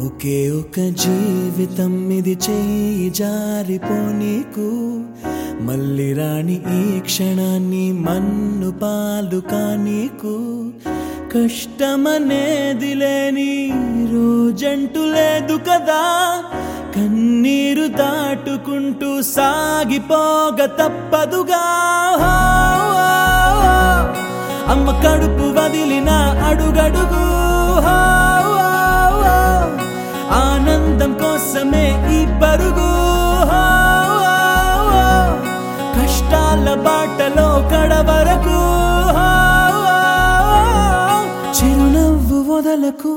ఒకే ఒక జీవితం ఇది చేయి జారిపోనీకు మళ్ళీ రాణి ఈ క్షణాన్ని మన్ను పాలు కానీకు కష్టమనేది లేని రోజంటూ లేదు కదా కన్నీరు దాటుకుంటూ సాగిపోగ తప్పదుగా అమ్మ కడుపు వదిలిన అడుగడుగు ఆనందం కోసమే ఈ పరుగు కష్టాల బాటలో కడవరకు చిరునవ్వు వదలకు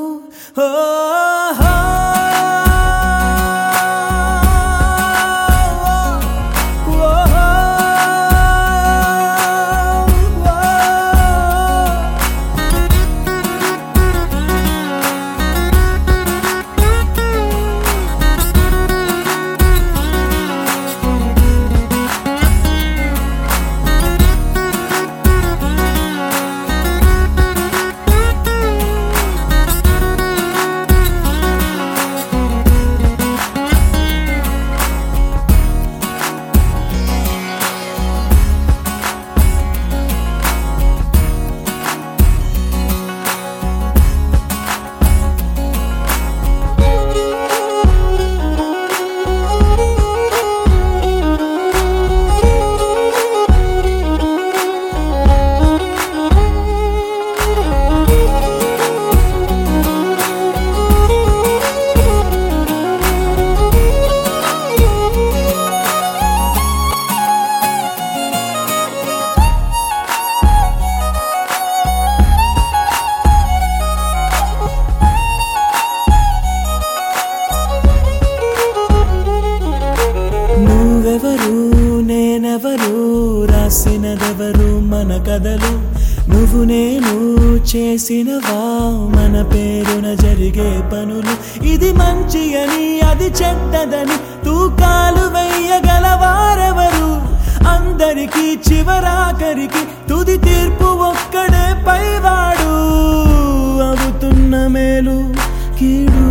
నేనెవరు రాసినదెవరు మన కథలు నువ్వు నేను చేసినవా మన పేరున జరిగే పనులు ఇది మంచి అని అది చెడ్డదని తూకాలు వెయ్యగలవారెవరు అందరికీ చివరాఖరికి తుది తీర్పు ఒక్కడే పైవాడు అవుతున్న మేలు కీడు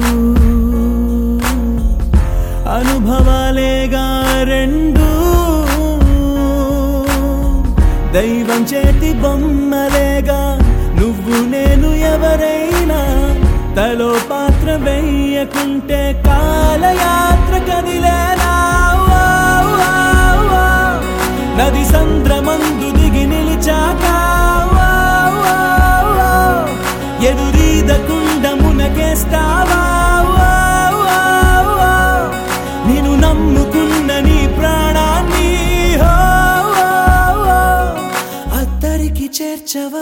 అనుభవాలేగా రెండు దైవం చేతి బొమ్మలేగా నువ్వు నేను ఎవరైనా తలో పాత్ర వెయ్యకుంటే కాలయాత్ర కదిలేలా నది సంద్రమందు దిగి నిలిచాక ఎదురీదకుండ మునకేస్తావా నేను నమ్ముకున్న నీ ప్రాణాన్ని అద్దరికి చేర్చవా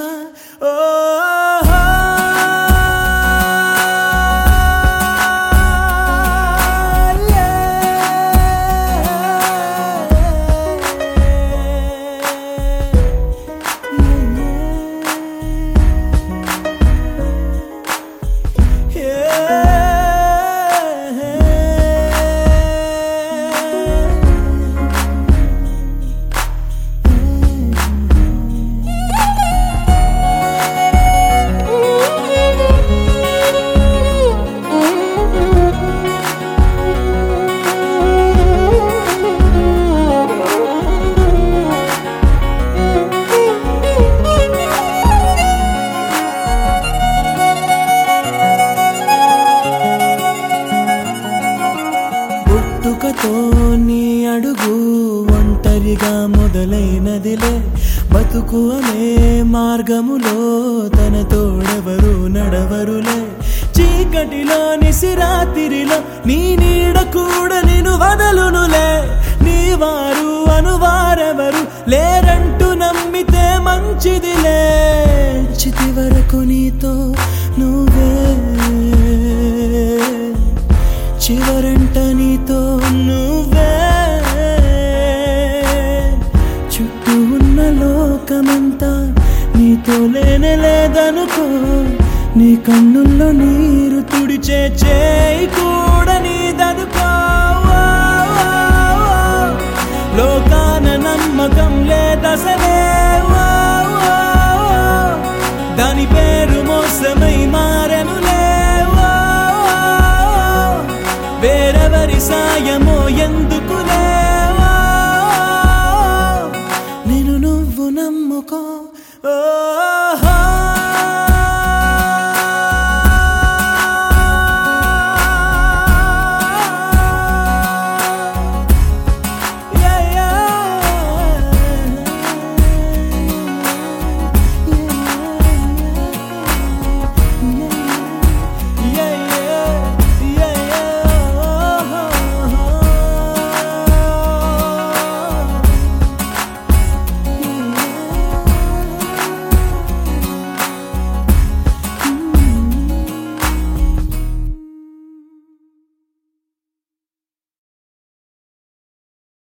పుట్టుకతో నీ అడుగు ఒంటరిగా మొదలైనదిలే బతుకు అనే మార్గములో తన తోడెవరు నడవరులే చీకటిలో నిసిరాతిరిలో నీ నీడ కూడా నిన్ను వదలునులే నీ వారు అనువారెవరు లేరంటూ నమ్మితే మంచిదిలే చితి వరకు నీతో నువ్వే చివరంట నీతో నువ్వే చుట్టూ ఉన్న లోకమంతా నీతో లేదనుకో నీ కన్నుల్లో నీరు తుడిచే చేయి కూడా నీదనుకో లోకాన నమ్మకం లేదసలే దాని పేరు మోసమై మారెనులే వేరెవరి సాయమో ఎందుకులే నేను నువ్వు నమ్ముకో